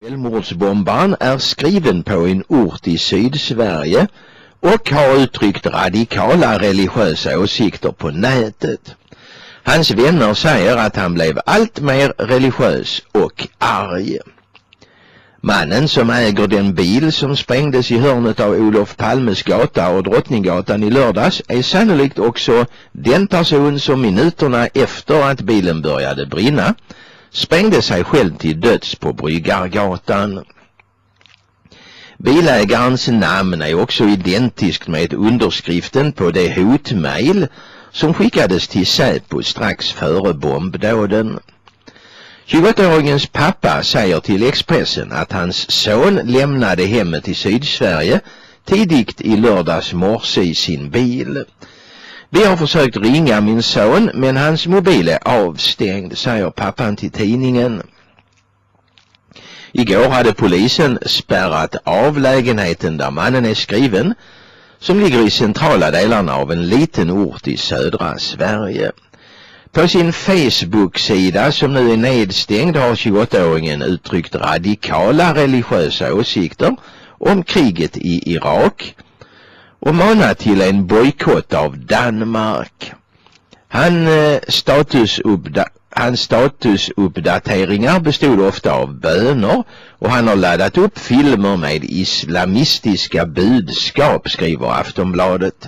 Självmordsbombaren är skriven på en ort i Sydsverige och har uttryckt radikala religiösa åsikter på nätet. Hans vänner säger att han blev allt mer religiös och arg. Mannen som äger den bil som sprängdes i hörnet av Olof Palmes gata och Drottninggatan i lördags är sannolikt också den person som minuterna efter att bilen började brinna sprängde sig själv till döds på Bryggargatan. Bilägarens namn är också identiskt med underskriften på det hotmail som skickades till Säpo strax före bombdåden. 28-åringens pappa säger till Expressen att hans son lämnade hemmet i Sydsverige tidigt i lördags morse i sin bil. Vi har försökt ringa min son men hans mobil är avstängd, säger pappan till tidningen. Igår hade polisen spärrat av lägenheten där mannen är skriven, som ligger i centrala delarna av en liten ort i södra Sverige. På sin Facebook-sida som nu är nedstängd har 28-åringen uttryckt radikala religiösa åsikter om kriget i Irak och manat till en bojkott av Danmark. Hans statusuppdateringar bestod ofta av böner och han har laddat upp filmer med islamistiska budskap, skriver Aftonbladet.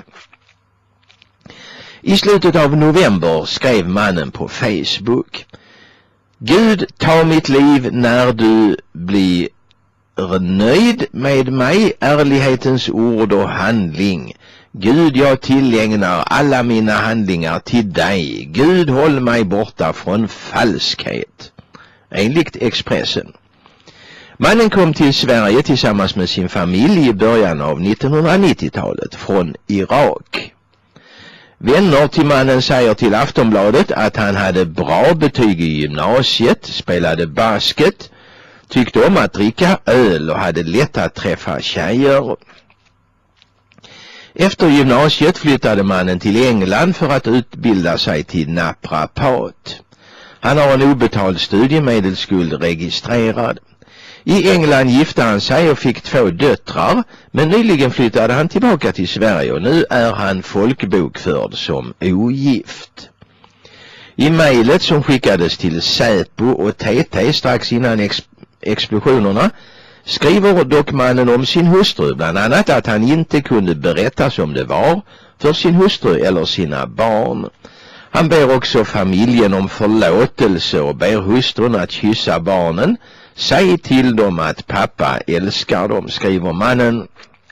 I slutet av november skrev mannen på Facebook: Gud, ta mitt liv när du blir nöjd med mig, ärlighetens ord och handling. Gud, jag tillägnar alla mina handlingar till dig. Gud, håll mig borta från falskhet. Enligt Expressen. Mannen kom till Sverige tillsammans med sin familj i början av 1990-talet från Irak. Vänner till mannen säger till Aftonbladet att han hade bra betyg i gymnasiet, spelade basket, tyckte om att dricka öl och hade lätt att träffa tjejer. Efter gymnasiet flyttade mannen till England för att utbilda sig till naprapat. Han har en obetald studiemedelsskuld registrerad. I England gifte han sig och fick 2 döttrar, men nyligen flyttade han tillbaka till Sverige och nu är han folkbokförd som ogift. I mejlet som skickades till Säpo och TT strax innan explosionerna skriver dock mannen om sin hustru, bland annat att han inte kunde berätta som det var för sin hustru eller sina barn. Han ber också familjen om förlåtelse och ber hustrun att kyssa barnen. Säg till dem att pappa älskar dem, skriver mannen.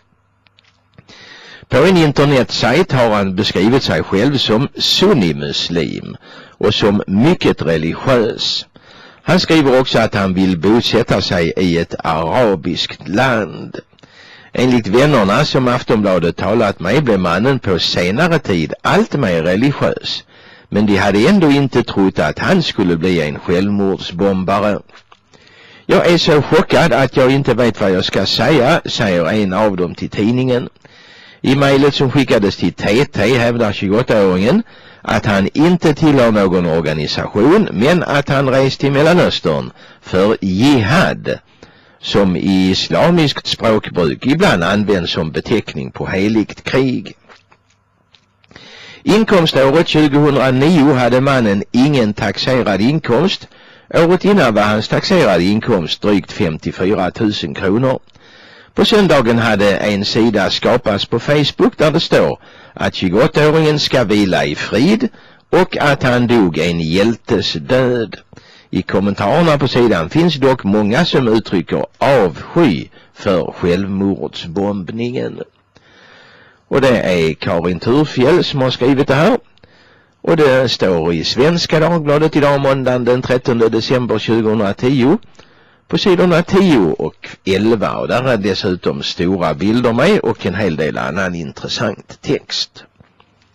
På en internetsajt har han beskrivit sig själv som sunnimuslim och som mycket religiös. Han skriver också att han vill bosätta sig i ett arabiskt land. Enligt vännerna som Aftonbladet talat med blev mannen på senare tid allt mer religiös. Men de hade ändå inte trott att han skulle bli en självmordsbombare. Jag är så chockad att jag inte vet vad jag ska säga, säger en av dem till tidningen. I mejlet som skickades till TT hävdar 28-åringen att han inte tillhör någon organisation men att han rest till Mellanöstern för jihad, som i islamiskt språkbruk ibland används som beteckning på heligt krig. Inkomståret 2009 hade mannen ingen taxerad inkomst. Året innan var hans taxerade inkomst drygt 54 000 kronor. På söndagen hade en sida skapats på Facebook där det står att 28-åringen ska vila i frid och att han dog en hjältes död. I kommentarerna på sidan finns dock många som uttrycker avsky för självmordsbombningen. Och det är Karin Turfjell som har skrivit det här. Och det står i Svenska Dagbladet idag måndagen den 13 december 2010 på sidorna 10 och 11. Och där är dessutom stora bilder med och en hel del annan intressant text.